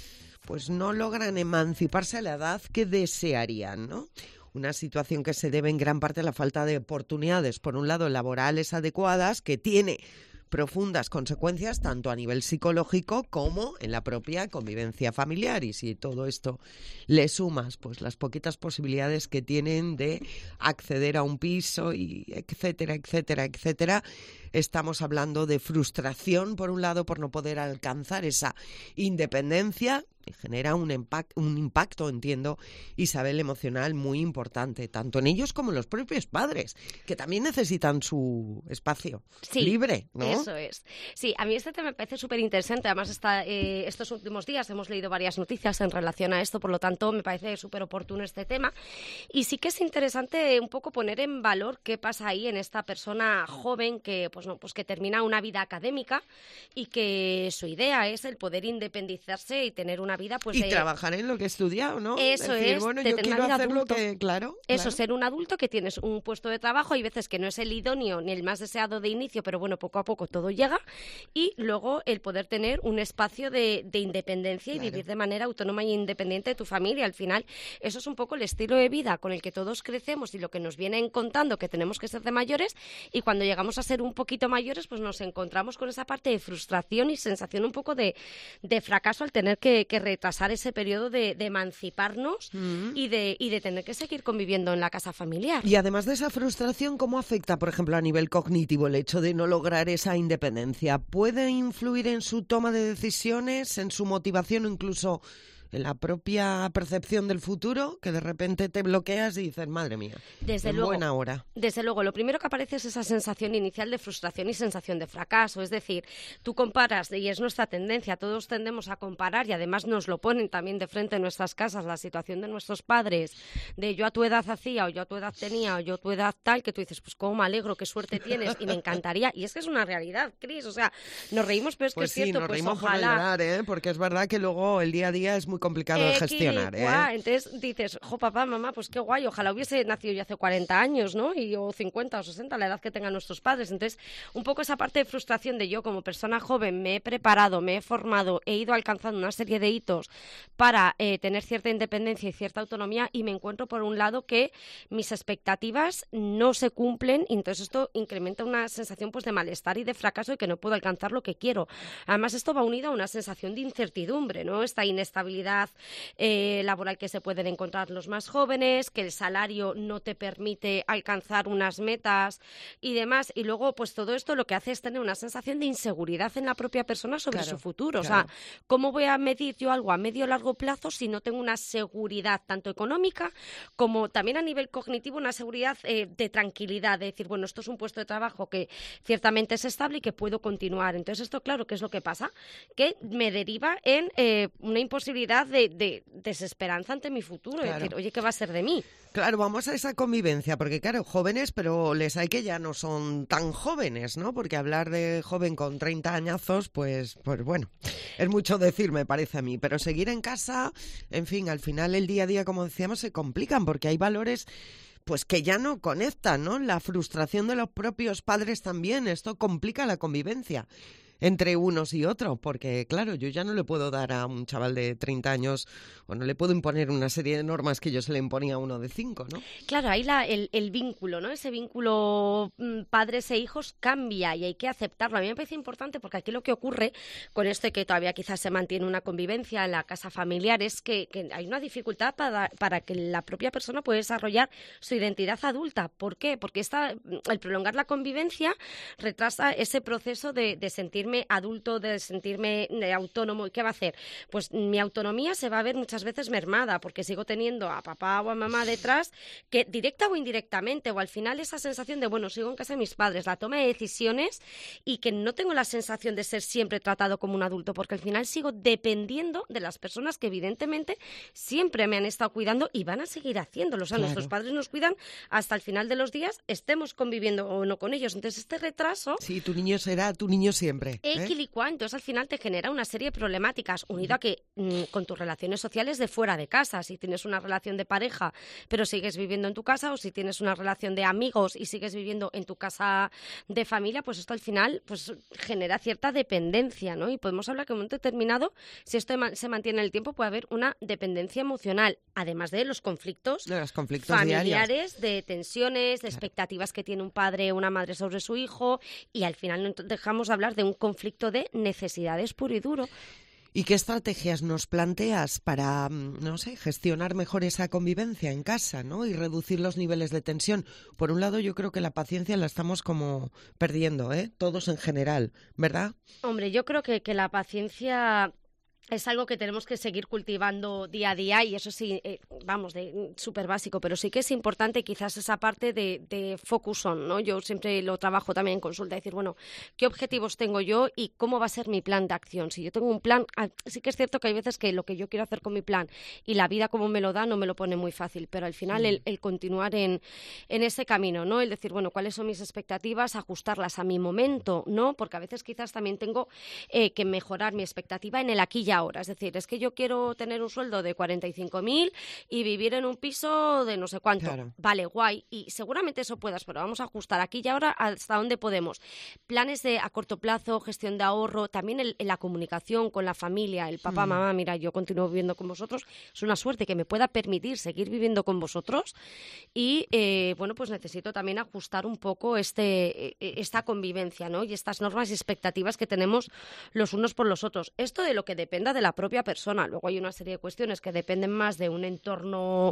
pues no logran emanciparse a la edad que desearían, ¿no? Una situación que se debe en gran parte a la falta de oportunidades, por un lado, laborales adecuadas, que tiene profundas consecuencias tanto a nivel psicológico como en la propia convivencia familiar. Y si todo esto le sumas, pues las poquitas posibilidades que tienen de acceder a un piso y etcétera, etcétera, etcétera, estamos hablando de frustración, por un lado, por no poder alcanzar esa independencia, y genera un impacto, entiendo, Isabel, emocional muy importante, tanto en ellos como en los propios padres, que también necesitan su espacio libre, ¿no? Eso es. Sí, a mí este tema me parece súper interesante. Además, estos últimos días hemos leído varias noticias en relación a esto, por lo tanto, me parece súper oportuno este tema. Y sí que es interesante un poco poner en valor qué pasa ahí en esta persona joven que, pues que termina una vida académica y que su idea es el poder independizarse y tener una vida, pues, y trabajar en lo que he estudiado, ¿no? Eso decir, es, bueno, de yo tener quiero una vida hacer adulto. lo que, claro. Ser un adulto que tienes un puesto de trabajo, hay veces que no es el idóneo ni el más deseado de inicio, pero bueno, poco a poco todo llega, y luego el poder tener un espacio de independencia y vivir de manera autónoma e independiente de tu familia. Al final, eso es un poco el estilo de vida con el que todos crecemos y lo que nos vienen contando que tenemos que ser de mayores, y cuando llegamos a ser un poquito mayores, pues nos encontramos con esa parte de frustración y sensación un poco de fracaso al tener que retrasar ese periodo de emanciparnos y de tener que seguir conviviendo en la casa familiar. Y además de esa frustración, ¿cómo afecta, por ejemplo, a nivel cognitivo el hecho de no lograr esa independencia? ¿Puede influir en su toma de decisiones, en su motivación o incluso en la propia percepción del futuro, que de repente te bloqueas y dices, madre mía, desde en luego, buena hora? Desde luego, lo primero que aparece es esa sensación inicial de frustración y sensación de fracaso. Es decir, tú comparas, y es nuestra tendencia, todos tendemos a comparar, y además nos lo ponen también de frente en nuestras casas, la situación de nuestros padres, de yo a tu edad hacía, o yo a tu edad tenía, o yo a tu edad tal, que tú dices, pues cómo me alegro, qué suerte tienes, y me encantaría. Y es que es una realidad, Cris, o sea, nos reímos, pero es pues que es cierto, nos pues reímos ojalá. Por llorar, porque es verdad que luego el día a día es muy complicado de gestionar. Entonces dices, papá, mamá, pues qué guay, ojalá hubiese nacido yo hace 40 años, ¿no? O 50 o 60, la edad que tengan nuestros padres. Entonces, un poco esa parte de frustración de yo como persona joven me he preparado, me he formado, he ido alcanzando una serie de hitos para tener cierta independencia y cierta autonomía, y me encuentro por un lado que mis expectativas no se cumplen, y entonces esto incrementa una sensación, pues, de malestar y de fracaso, y que no puedo alcanzar lo que quiero. Además, esto va unido a una sensación de incertidumbre, ¿no? Esta inestabilidad laboral que se pueden encontrar los más jóvenes, que el salario no te permite alcanzar unas metas y demás, y luego, pues, todo esto lo que hace es tener una sensación de inseguridad en la propia persona sobre su futuro. Claro. O sea, ¿cómo voy a medir yo algo a medio o largo plazo si no tengo una seguridad tanto económica como también a nivel cognitivo, una seguridad de tranquilidad, de decir, bueno, esto es un puesto de trabajo que ciertamente es estable y que puedo continuar? Entonces, esto, claro, ¿qué es lo que pasa? Que me deriva en una imposibilidad de desesperanza ante mi futuro, Claro. es decir, oye, ¿qué va a ser de mí? Claro, vamos a esa convivencia, porque claro, jóvenes, pero les hay que ya no son tan jóvenes, ¿no? Porque hablar de joven con 30 añazos, pues bueno, es mucho decir, me parece a mí. Pero seguir en casa, en fin, al final el día a día, como decíamos, se complican, porque hay valores, pues, que ya no conectan, ¿no? La frustración de los propios padres también, esto complica la convivencia entre unos y otros, porque claro, yo ya no le puedo dar a un chaval de 30 años, o no le puedo imponer una serie de normas que yo se le imponía a uno de 5, ¿no? Claro, ahí el vínculo, ¿no? Ese vínculo padres e hijos cambia y hay que aceptarlo. A mí me parece importante porque aquí lo que ocurre con esto, que todavía quizás se mantiene una convivencia en la casa familiar, es que hay una dificultad para que la propia persona pueda desarrollar su identidad adulta. ¿Por qué? Porque el prolongar la convivencia retrasa ese proceso de sentirme adulto, de sentirme autónomo. ¿Y qué va a hacer? Pues mi autonomía se va a ver muchas veces mermada, porque sigo teniendo a papá o a mamá detrás, que directa o indirectamente, o al final esa sensación de, bueno, sigo en casa de mis padres, la toma de decisiones, y que no tengo la sensación de ser siempre tratado como un adulto, porque al final sigo dependiendo de las personas que evidentemente siempre me han estado cuidando y van a seguir haciéndolo. O sea, Claro. nuestros padres nos cuidan hasta el final de los días, estemos conviviendo o no con ellos. Entonces, este retraso... Sí, tu niño será tu niño siempre. doble. Entonces al final te genera una serie de problemáticas, unido a que con tus relaciones sociales de fuera de casa, si tienes una relación de pareja pero sigues viviendo en tu casa, o si tienes una relación de amigos y sigues viviendo en tu casa de familia, pues esto al final pues genera cierta dependencia, ¿no? Y podemos hablar que en un momento determinado, si esto se mantiene en el tiempo, puede haber una dependencia emocional, además de los conflictos familiares, de tensiones, de expectativas que tiene un padre o una madre sobre su hijo, y al final no dejamos de hablar de un conflicto de necesidades puro y duro. ¿Y qué estrategias nos planteas para, gestionar mejor esa convivencia en casa, ¿no? Y reducir los niveles de tensión? Por un lado, yo creo que la paciencia la estamos como perdiendo, todos en general, ¿verdad? Hombre, yo creo que la paciencia es algo que tenemos que seguir cultivando día a día, y eso sí, de súper básico, pero sí que es importante quizás esa parte de focus on, ¿no? Yo siempre lo trabajo también en consulta, decir, bueno, ¿qué objetivos tengo yo y cómo va a ser mi plan de acción? Si yo tengo un plan, sí que es cierto que hay veces que lo que yo quiero hacer con mi plan y la vida como me lo da no me lo pone muy fácil, pero al final el continuar en ese camino, ¿no? El decir, bueno, ¿cuáles son mis expectativas? Ajustarlas a mi momento, ¿no? Porque a veces quizás también tengo que mejorar mi expectativa en el aquí y ahora. Es decir, es que yo quiero tener un sueldo de 45.000 y vivir en un piso de no sé cuánto. Claro. Vale, guay. Y seguramente eso puedas, pero vamos a ajustar aquí y ahora hasta donde podemos. Planes a corto plazo, gestión de ahorro, también la comunicación con la familia, el papá, mamá, mira, yo continúo viviendo con vosotros. Es una suerte que me pueda permitir seguir viviendo con vosotros. Y, pues necesito también ajustar un poco esta convivencia, ¿no? Y estas normas y expectativas que tenemos los unos por los otros. Esto de lo que dependa de la propia persona. Luego hay una serie de cuestiones que dependen más de un entorno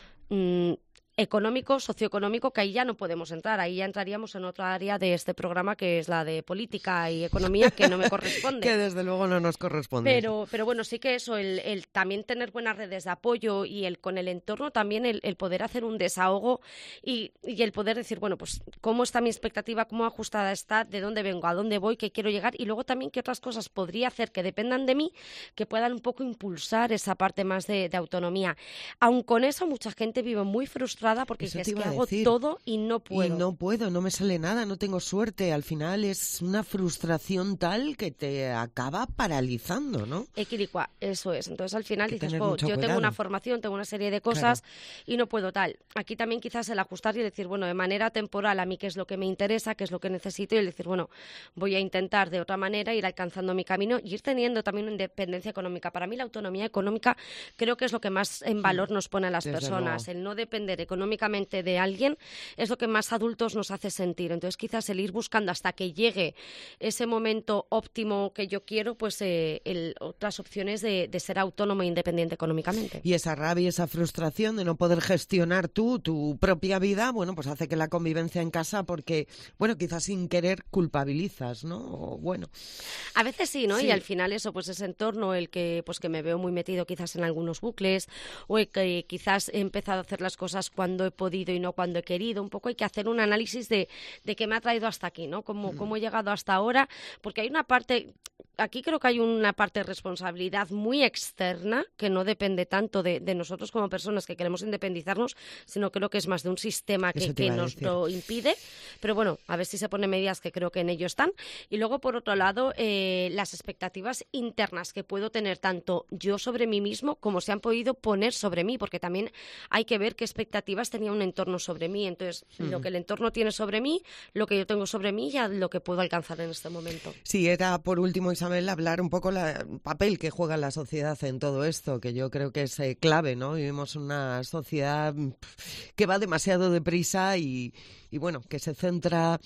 económico, socioeconómico, que ahí ya no podemos entrar. Ahí ya entraríamos en otra área de este programa, que es la de política y economía, que no me corresponde. Que desde luego no nos corresponde. Pero bueno, sí que eso, el también tener buenas redes de apoyo y con el entorno también el poder hacer un desahogo y el poder decir, bueno, pues cómo está mi expectativa, cómo ajustada está, de dónde vengo, a dónde voy, qué quiero llegar, y luego también qué otras cosas podría hacer que dependan de mí, que puedan un poco impulsar esa parte más de autonomía. Aun con eso, mucha gente vive muy frustrada porque Eso dices te que iba a hago decir. todo y no puedo. Y no puedo, no me sale nada, no tengo suerte. Al final es una frustración tal que te acaba paralizando, ¿no? Equilicua, eso es. Entonces al final Hay que dices, tener yo mucho tengo cuidado. una formación, tengo una serie de cosas y no puedo tal. Aquí también quizás el ajustar y decir, bueno, de manera temporal a mí qué es lo que me interesa, qué es lo que necesito, y el decir, bueno, voy a intentar de otra manera ir alcanzando mi camino y ir teniendo también una independencia económica. Para mí la autonomía económica creo que es lo que más en valor nos pone a las desde personas. luego. El no depender económicamente de alguien es lo que más adultos nos hace sentir. Entonces quizás el ir buscando hasta que llegue ese momento óptimo que yo quiero, pues otras opciones de ser autónomo e independiente económicamente. Y esa rabia, esa frustración de no poder gestionar tú tu propia vida, bueno, pues hace que la convivencia en casa, porque, bueno, quizás sin querer culpabilizas, ¿no? O, bueno. A veces sí, ¿no? Sí. Y al final eso, pues ese entorno, el que me veo muy metido quizás en algunos bucles, o el que quizás he empezado a hacer las cosas cuando he podido y no cuando he querido. Un poco hay que hacer un análisis de qué me ha traído hasta aquí, ¿no? Cómo he llegado hasta ahora, porque hay una parte, aquí creo que hay una parte de responsabilidad muy externa que no depende tanto de nosotros como personas que queremos independizarnos, sino creo que es más de un sistema Eso te que iba a nos decir. lo impide. Pero bueno, a ver si se ponen medidas, que creo que en ello están. Y luego, por otro lado, las expectativas internas que puedo tener tanto yo sobre mí mismo como se han podido poner sobre mí, porque también hay que ver qué expectativas tenía un entorno sobre mí. Entonces, lo que el entorno tiene sobre mí, lo que yo tengo sobre mí y lo que puedo alcanzar en este momento. Sí, era por último, Isabel, hablar un poco el papel que juega la sociedad en todo esto, que yo creo que es clave, ¿no? Vivimos una sociedad que va demasiado deprisa y bueno, que se centra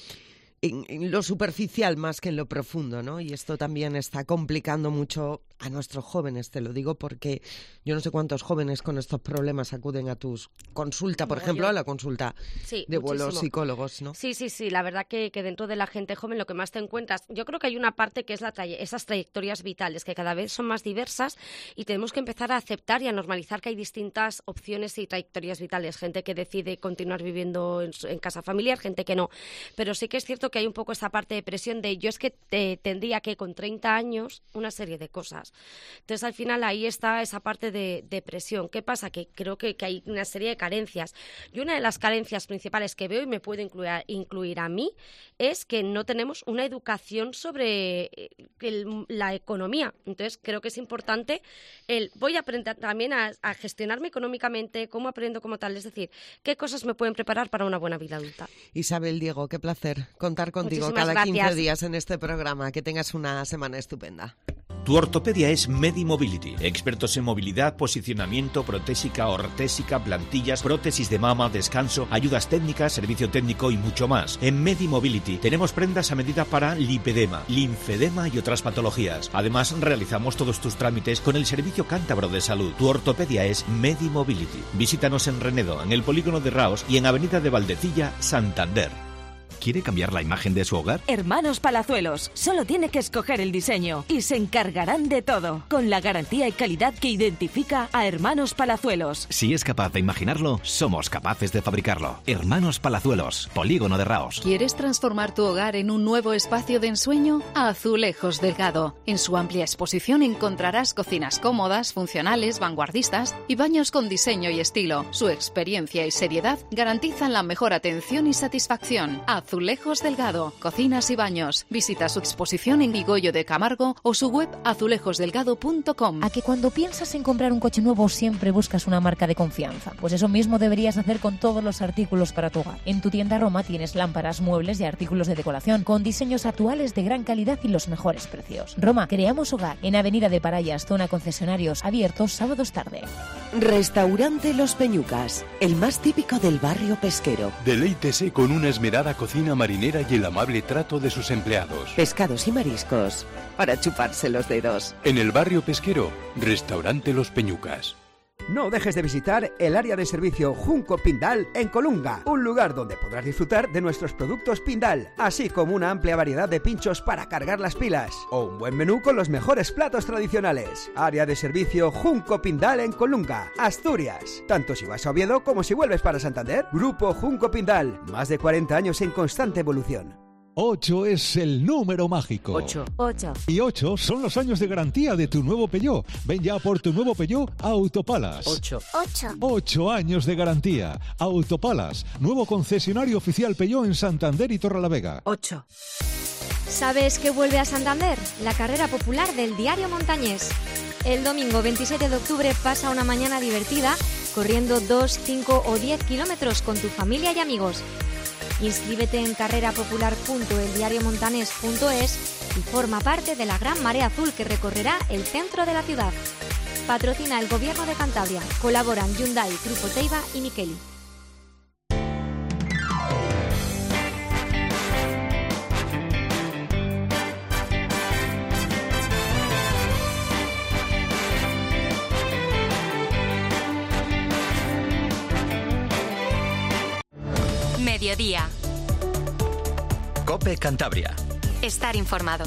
en lo superficial más que en lo profundo, ¿no? Y esto también está complicando mucho a nuestros jóvenes, te lo digo porque yo no sé cuántos jóvenes con estos problemas acuden a tu consulta, por ejemplo, a la consulta de vuelos muchísimo. psicólogos, ¿no? Sí, la verdad que dentro de la gente joven lo que más te encuentras, yo creo que hay una parte que es esas trayectorias vitales que cada vez son más diversas y tenemos que empezar a aceptar y a normalizar que hay distintas opciones y trayectorias vitales, gente que decide continuar viviendo en casa familiar, gente que no, pero sí que es cierto que hay un poco esa parte de presión de yo es que tendría que con 30 años una serie de cosas. años. Entonces, al final, ahí está esa parte de depresión. ¿Qué pasa? Que creo que hay una serie de carencias. Y una de las carencias principales que veo, y me puede incluir a mí, es que no tenemos una educación sobre la economía. Entonces, creo que es importante voy a aprender también a gestionarme económicamente, cómo aprendo como tal, es decir, qué cosas me pueden preparar para una buena vida adulta. Isabel, Diego, qué placer contar contigo Muchísimas cada 15 gracias. días en este programa. Que tengas una semana estupenda. Tu ortopedia es Medimobility, expertos en movilidad, posicionamiento, protésica, ortésica, plantillas, prótesis de mama, descanso, ayudas técnicas, servicio técnico y mucho más. En Medimobility tenemos prendas a medida para lipedema, linfedema y otras patologías. Además, realizamos todos tus trámites con el Servicio Cántabro de Salud. Tu ortopedia es Medimobility. Visítanos en Renedo, en el Polígono de Raos y en Avenida de Valdecilla, Santander. ¿Quiere cambiar la imagen de su hogar? Hermanos Palazuelos, solo tiene que escoger el diseño y se encargarán de todo, con la garantía y calidad que identifica a Hermanos Palazuelos. Si es capaz de imaginarlo, somos capaces de fabricarlo. Hermanos Palazuelos, Polígono de Raos. ¿Quieres transformar tu hogar en un nuevo espacio de ensueño? Azulejos Delgado. En su amplia exposición encontrarás cocinas cómodas, funcionales, vanguardistas y baños con diseño y estilo. Su experiencia y seriedad garantizan la mejor atención y satisfacción. Azulejos Delgado, cocinas y baños. Visita su exposición en Vigoyo de Camargo o su web azulejosdelgado.com. ¿A que cuando piensas en comprar un coche nuevo siempre buscas una marca de confianza? Pues eso mismo deberías hacer con todos los artículos para tu hogar. En tu tienda Roma tienes lámparas, muebles y artículos de decoración con diseños actuales de gran calidad y los mejores precios. Roma, creamos hogar en Avenida de Parayas, zona concesionarios, abiertos sábados tarde. Restaurante Los Peñucas, el más típico del barrio pesquero. Deleítese con una esmerada cocina marinera y el amable trato de sus empleados. Pescados y mariscos para chuparse los dedos. En el barrio pesquero, Restaurante Los Peñucas. No dejes de visitar el área de servicio Junco Pindal en Colunga, un lugar donde podrás disfrutar de nuestros productos Pindal, así como una amplia variedad de pinchos para cargar las pilas, o un buen menú con los mejores platos tradicionales. Área de servicio Junco Pindal en Colunga, Asturias. Tanto si vas a Oviedo como si vuelves para Santander. Grupo Junco Pindal, más de 40 años en constante evolución. 8 es el número mágico. 8. Y 8 son los años de garantía de tu nuevo Peugeot. Ven ya por tu nuevo Peugeot a Autopalas. 8 años de garantía. Autopalas, nuevo concesionario oficial Peugeot en Santander y Torrelavega. 8. ¿Sabes qué vuelve a Santander? La carrera popular del Diario Montañés. El domingo 27 de octubre pasa una mañana divertida corriendo 2, 5 o 10 kilómetros con tu familia y amigos. Inscríbete en carrerapopular.eldiariomontanes.es y forma parte de la gran marea azul que recorrerá el centro de la ciudad. Patrocina el Gobierno de Cantabria. Colaboran Hyundai, Grupo Teiva y Miqueli. Mediodía. COPE Cantabria. Estar informado.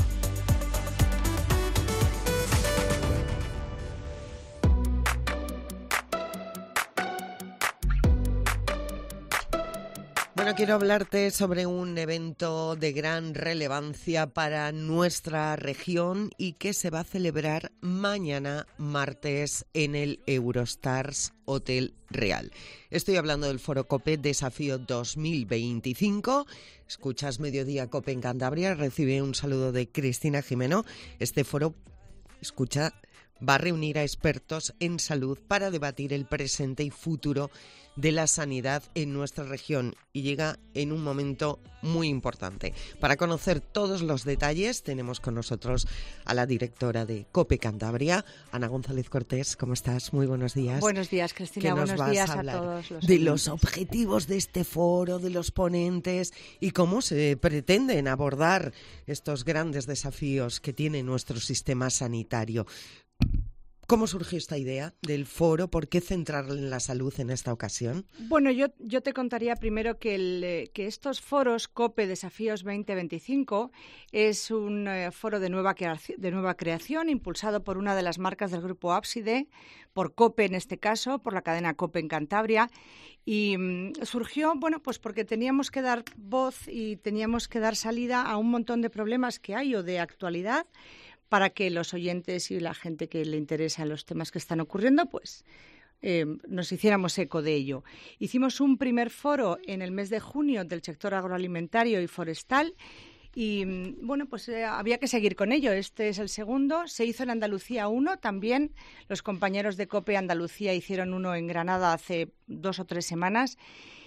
Bueno, quiero hablarte sobre un evento de gran relevancia para nuestra región y que se va a celebrar mañana martes en el Eurostars Hotel Real. Estoy hablando del Foro COPE Desafío 2025. Escuchas Mediodía COPE en Cantabria. Recibe un saludo de Cristina Jimeno. Este foro, va a reunir a expertos en salud para debatir el presente y futuro de la sanidad en nuestra región y llega en un momento muy importante. Para conocer todos los detalles tenemos con nosotros a la directora de COPE Cantabria, Ana González Cortés. ¿Cómo estás? Muy buenos días. Buenos días, Cristina. Buenos días a todos los de los objetivos de este foro, de los ponentes y cómo se pretenden abordar estos grandes desafíos que tiene nuestro sistema sanitario. ¿Cómo surgió esta idea del foro? ¿Por qué centrar en la salud en esta ocasión? Bueno, yo te contaría primero que estos foros COPE Desafíos 2025 es un foro de nueva creación impulsado por una de las marcas del grupo Ábside, por COPE en este caso, por la cadena COPE en Cantabria. Y surgió, pues porque teníamos que dar voz y teníamos que dar salida a un montón de problemas que hay o de actualidad, para que los oyentes y la gente que le interesa los temas que están ocurriendo, pues nos hiciéramos eco de ello. Hicimos un primer foro en el mes de junio del sector agroalimentario y forestal y, bueno, pues había que seguir con ello. Este es el segundo. Se hizo en Andalucía uno también. Los compañeros de COPE Andalucía hicieron uno en Granada hace 2 o 3 semanas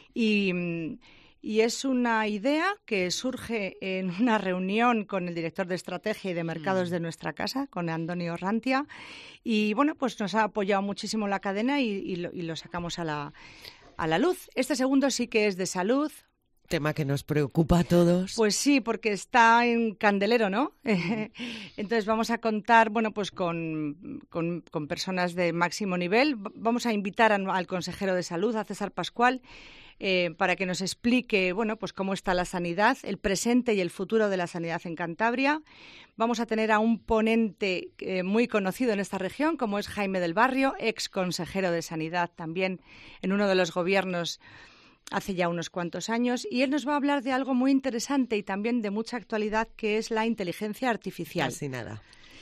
y es una idea que surge en una reunión con el director de estrategia y de mercados de nuestra casa, con Antonio Rantia, y bueno, pues nos ha apoyado muchísimo la cadena y lo sacamos a la luz. Este segundo sí que es de salud. Tema que nos preocupa a todos. Pues sí, porque está en candelero, ¿no? Entonces vamos a contar, bueno, pues con personas de máximo nivel. Vamos a invitar al consejero de salud, a César Pascual, para que nos explique, bueno, pues cómo está la sanidad, el presente y el futuro de la sanidad en Cantabria. Vamos a tener a un ponente muy conocido en esta región, como es Jaime del Barrio, ex consejero de Sanidad también en uno de los gobiernos hace ya unos cuantos años, y él nos va a hablar de algo muy interesante y también de mucha actualidad, que es la inteligencia artificial. Casi nada.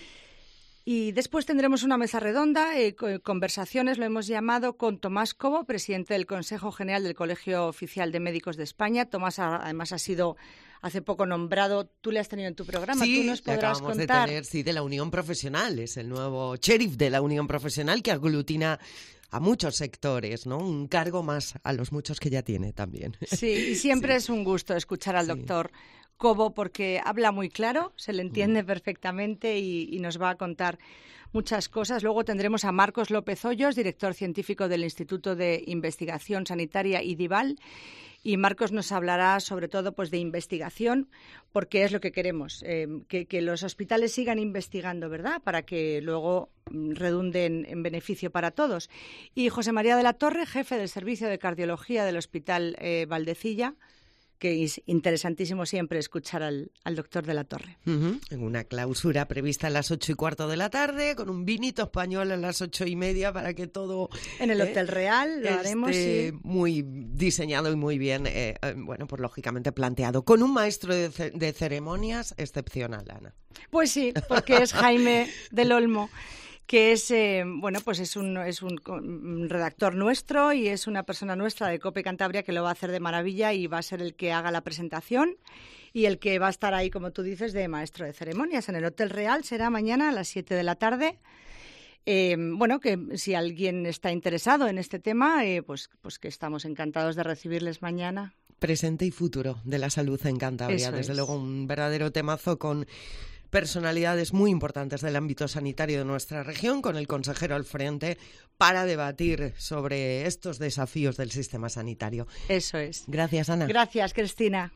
Y después tendremos una mesa redonda, conversaciones, lo hemos llamado, con Tomás Cobo, presidente del Consejo General del Colegio Oficial de Médicos de España. Tomás, además, ha sido hace poco nombrado, tú le has tenido en tu programa, sí, tú nos podrás acabamos contar. De tener, sí, de la Unión Profesional, es el nuevo sheriff de la Unión Profesional que aglutina a muchos sectores, ¿no? Un cargo más a los muchos que ya tiene también. Sí, y siempre es un gusto escuchar al doctor Cobo, porque habla muy claro, se le entiende perfectamente y nos va a contar muchas cosas. Luego tendremos a Marcos López Hoyos, director científico del Instituto de Investigación Sanitaria IDIVAL, y Marcos nos hablará sobre todo pues de investigación, porque es lo que queremos, que los hospitales sigan investigando, ¿verdad?, para que luego redunden en beneficio para todos. Y José María de la Torre, jefe del Servicio de Cardiología del Hospital Valdecilla, que es interesantísimo siempre escuchar al doctor de la Torre. En una clausura prevista a las 8:15 de la tarde, con un vinito español a las 8:30 para que todo... En el Hotel Real lo haremos. Sí. Muy diseñado y muy bien, bueno, pues lógicamente planteado, con un maestro de ceremonias excepcional, Ana. Pues sí, porque es Jaime del Olmo, que es, bueno, pues es un redactor nuestro y es una persona nuestra de COPE Cantabria que lo va a hacer de maravilla y va a ser el que haga la presentación y el que va a estar ahí, como tú dices, de maestro de ceremonias. En el Hotel Real será mañana a las 7 de la tarde. Bueno, que si alguien está interesado en este tema, pues que estamos encantados de recibirles mañana. Presente y futuro de la salud en Cantabria. Desde luego un verdadero temazo con personalidades muy importantes del ámbito sanitario de nuestra región, con el consejero al frente, para debatir sobre estos desafíos del sistema sanitario. Eso es. Gracias, Ana. Gracias, Cristina.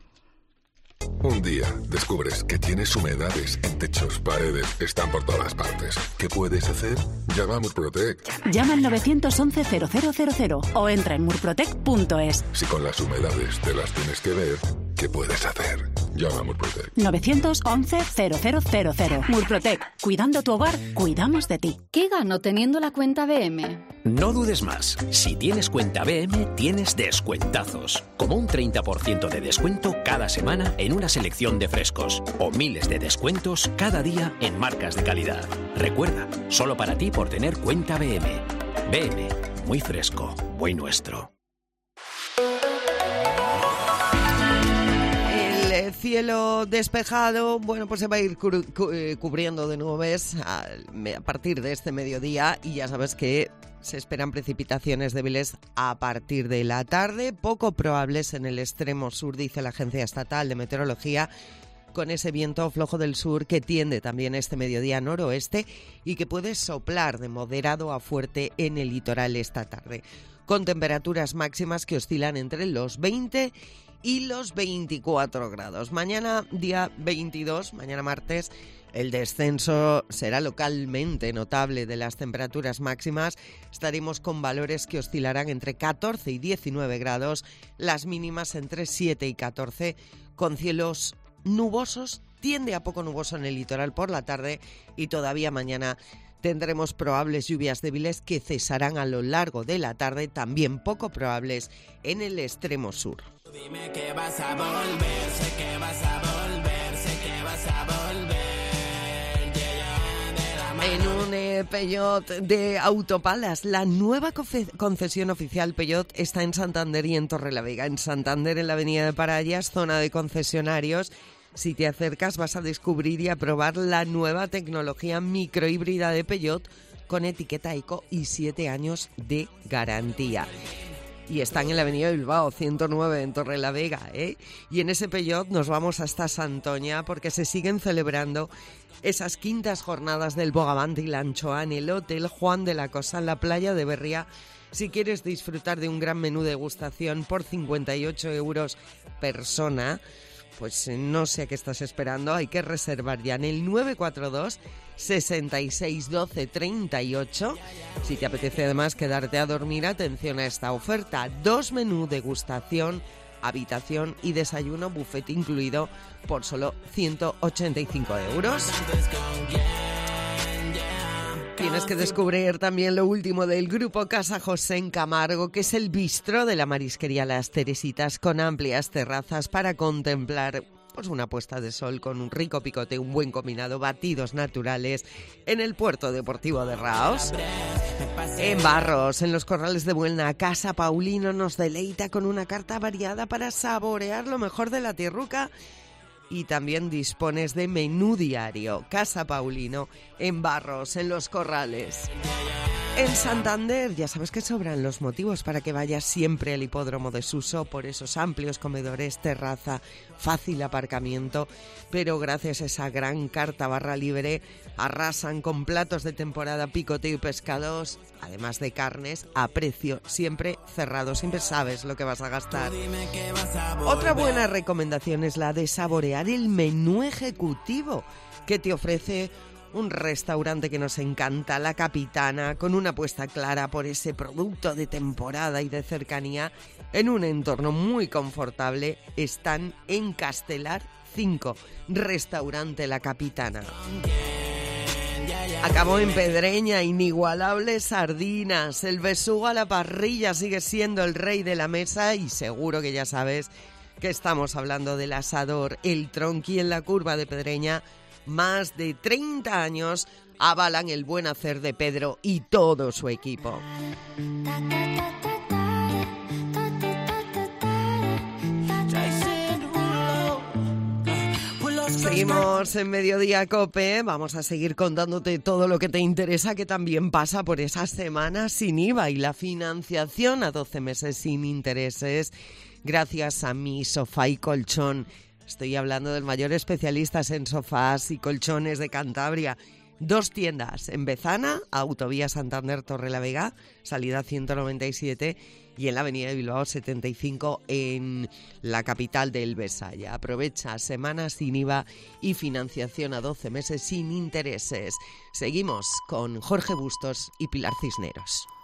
Un día descubres que tienes humedades en techos, paredes, están por todas partes. ¿Qué puedes hacer? Llama a Murprotec. Llama al 911-0000 o entra en murprotec.es. Si con las humedades te las tienes que ver, ¿qué puedes hacer? Llama a Murprotec. 911-0000. Murprotec. Cuidando tu hogar, cuidamos de ti. ¿Qué gano teniendo la cuenta BM? No dudes más. Si tienes cuenta BM, tienes descuentazos. Como un 30% de descuento cada semana en una selección de frescos. O miles de descuentos cada día en marcas de calidad. Recuerda, solo para ti por tener cuenta BM. BM, muy fresco, muy nuestro. El cielo despejado, bueno, pues se va a ir cubriendo de nubes a partir de este mediodía y ya sabes que se esperan precipitaciones débiles a partir de la tarde, poco probables en el extremo sur, dice la Agencia Estatal de Meteorología, con ese viento flojo del sur que tiende también este mediodía noroeste y que puede soplar de moderado a fuerte en el litoral esta tarde, con temperaturas máximas que oscilan entre los 20 y los 24 grados. Mañana, día 22, mañana martes, el descenso será localmente notable de las temperaturas máximas. Estaremos con valores que oscilarán entre 14 y 19 grados, las mínimas entre 7 y 14, con cielos nubosos, tiende a poco nuboso en el litoral por la tarde y todavía mañana tendremos probables lluvias débiles que cesarán a lo largo de la tarde, también poco probables en el extremo sur. Dime que vas a volver, sé que vas a volver, sé que vas a volver, yeah. Peugeot de Autopalas. La nueva concesión oficial Peugeot está en Santander y en Torrelavega. En Santander, en la avenida de Parallas, zona de concesionarios. Si te acercas vas a descubrir y a probar la nueva tecnología microhíbrida de Peugeot con etiqueta eco y 7 años de garantía. Y están en la avenida de Bilbao, 109, en Torrelavega, ¿eh? Y en ese Peugeot nos vamos hasta Santoña porque se siguen celebrando esas quintas jornadas del Bogavante y la Anchoa en el Hotel Juan de la Cosa, en la playa de Berría. Si quieres disfrutar de un gran menú de degustación por 58 euros persona, pues no sé a qué estás esperando, hay que reservar ya en el 942 66 12 38. Si te apetece además quedarte a dormir, atención a esta oferta: 2 menús degustación, habitación y desayuno, buffet incluido, por solo 185 euros. Tienes que descubrir también lo último del grupo Casa José en Camargo, que es el bistro de la marisquería Las Teresitas, con amplias terrazas para contemplar pues una puesta de sol con un rico picote, un buen combinado, batidos naturales en el puerto deportivo de Raos. En Barros, en los Corrales de Buelna, Casa Paulino nos deleita con una carta variada para saborear lo mejor de la tierruca. Y también dispones de menú diario. Casa Paulino, en Barros, en Los Corrales. En Santander, ya sabes que sobran los motivos para que vayas siempre al hipódromo de Suso, por esos amplios comedores, terraza, fácil aparcamiento, pero gracias a esa gran carta barra libre arrasan con platos de temporada, picoteo y pescados, además de carnes, a precio siempre cerrado, siempre sabes lo que vas a gastar. Otra buena recomendación es la de saborear el menú ejecutivo que te ofrece un restaurante que nos encanta, La Capitana, con una apuesta clara por ese producto de temporada y de cercanía, en un entorno muy confortable. Están en Castelar 5, restaurante La Capitana. Acabó en Pedreña, inigualables sardinas. El besugo a la parrilla sigue siendo el rey de la mesa y seguro que ya sabes que estamos hablando del asador El Tronqui en la Curva de Pedreña. Más de 30 años avalan el buen hacer de Pedro y todo su equipo. Seguimos en Mediodía COPE, vamos a seguir contándote todo lo que te interesa, que también pasa por esa semana sin IVA y la financiación a 12 meses sin intereses, gracias a Mi Sofá y Colchón. Estoy hablando del mayor especialista en sofás y colchones de Cantabria. 2 tiendas, en Bezana, Autovía Santander Torrelavega, salida 197, y en la avenida de Bilbao 75, en la capital del Besaya. Aprovecha semanas sin IVA y financiación a 12 meses sin intereses. Seguimos con Jorge Bustos y Pilar Cisneros.